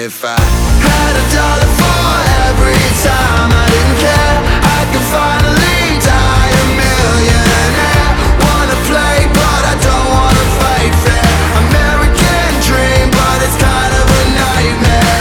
if I had $1 for every time I didn't care, I could finally die a millionaire. Wanna play but I don't wanna fight fair. American dream but it's kind of a nightmare.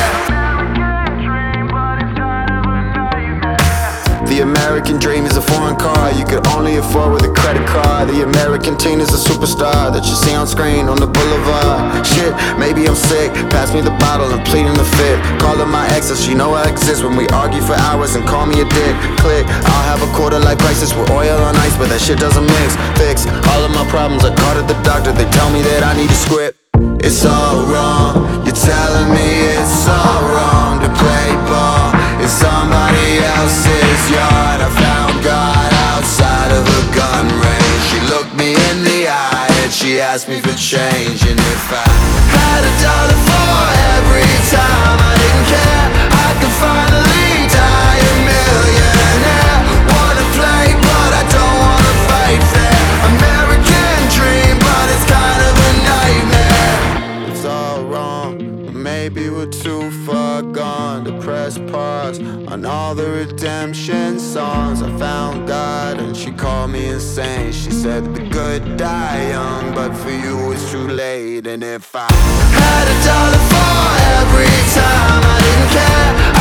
The American dream is a foreign car you could only afford with a credit card. The American teen is a superstar that you see on screen on the boulevard. Shit, maybe I'm sick, pass me the bottle, I'm pleading the fifth. Calling my exes, she know I exist when we argue for hours and call me a dick. Click, I'll have a quarter life crisis with oil on ice, but that shit doesn't mix. Fix all of my problems, I called at the doctor, they tell me that I need a script. It's all wrong, you're telling me it's all wrong to play ball in somebody else's yard. I found God outside of a gun range. She looked me in the eye and she asked me for change. And if I had $1 for every time I didn't care, I could finally die a millionaire. Wanna play but I don't wanna fight fair. American dream but it's kind of a nightmare. It's all wrong, maybe we're too far gone to press pause on all the redemption songs. I found God and she called me insane. She said the good die young, but for you it's too late. And if I had $1 for every time I didn't care,